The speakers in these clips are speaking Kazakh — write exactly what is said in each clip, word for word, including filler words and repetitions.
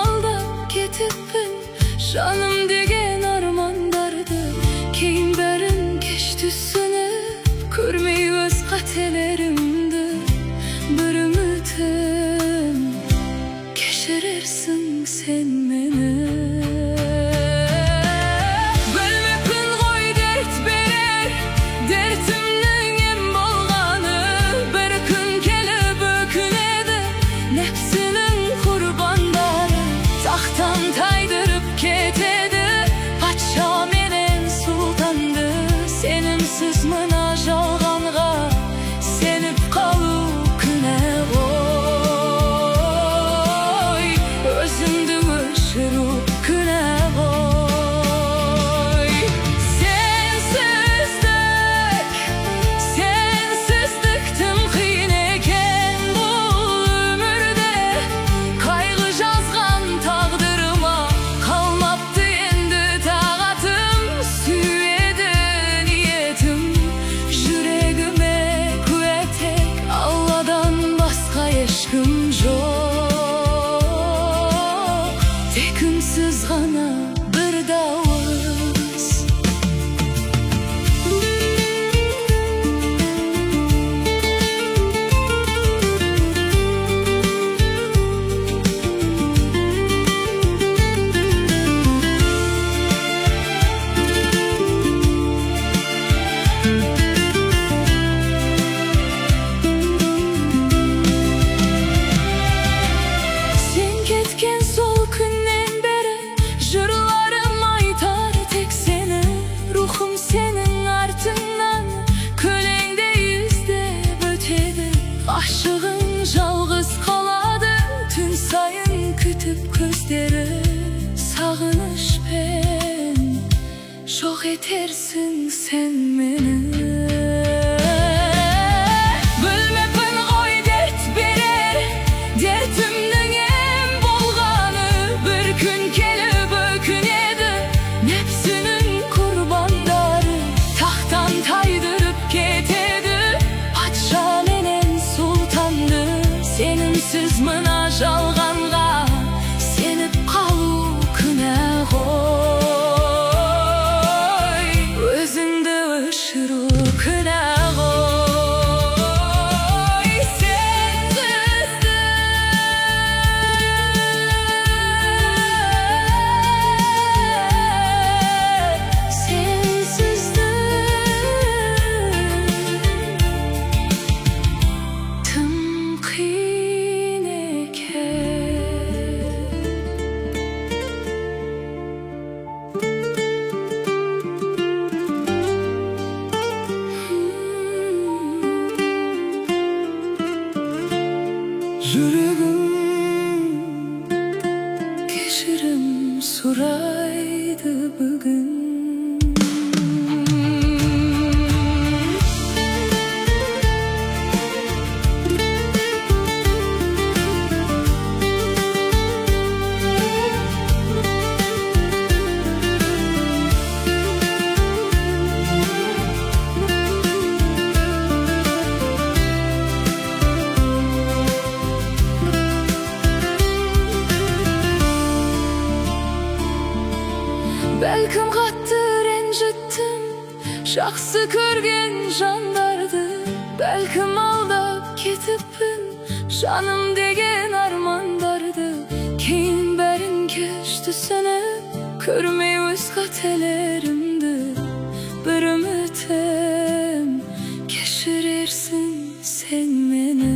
aldap ketipin, жаным деген армандарды. Кейін бәрін кеш түсініп, көрмей өз қателерімді. Бір үмітім, кешірерсің сен мені. Сіз мына жалғанға сеніп қалу күнә ғой, өзіңді өшіру күнә ғой. Сенсіздік, сенсіздік тым қиын екен бұл өмірде. Қайғы жазған тағдырыма қалмапты енді тағатым. Сүйеді ешкім жоқ, тек үнсіз ғана бір дауыс. Aşığın жалғыз қалады, түн сайын күтіп көздері. Сағынышпен жоқ етерсің сен мені. Білмеппін ғой дерт берер, дертімнің ем болғаны. Бір күн келіп өкінеді, нәпсінің құрбандары. Тақтан тайдырып кетеді патша сұлтанды. Сенімсіз мына жалғанға сеніп қалу күнә ғой, өзіңді өшіру күнә ғой. Сенсіздік, сенсіздік жүрегім кешірім сұрайды бүгін. Бәлкім қатты ренжіттім жақсы көрген жандарды. Бәлкім алдап кетіппін жаным деген армандарды. Кейін бәрін кеш түсініп, көрмей өз қателерімді. Бір үмітім, кешірерсің сен мені.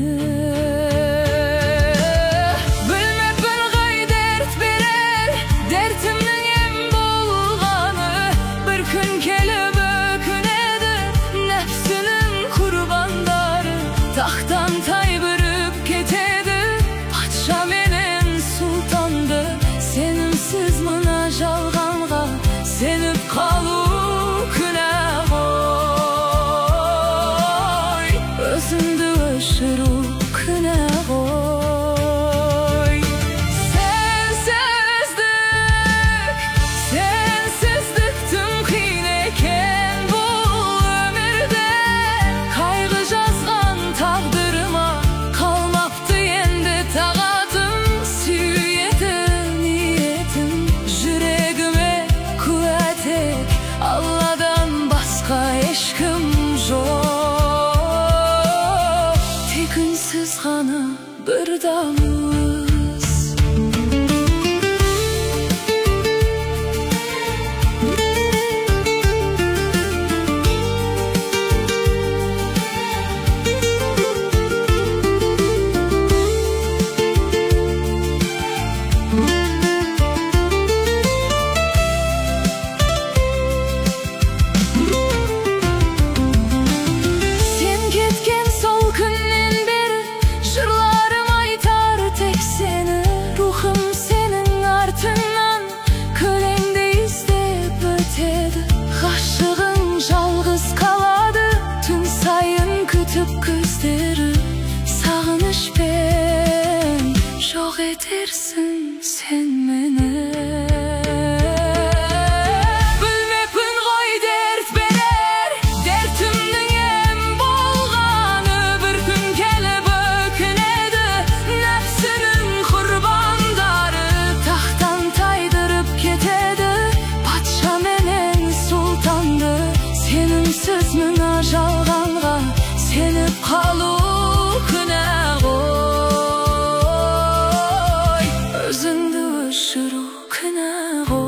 Тақтан тайбырып кетеді патша менен сұлтанды. Сенімсіз мына жалғанға сеніп қалу күнә ғой, өзіңді өшіру күнә ғой. Сенсіздік, сенсіздік тым қиын екен бұл өмірде. Қайғы жазған тағдырыма қалмапты енді тағатым. Сүйетін şurukuna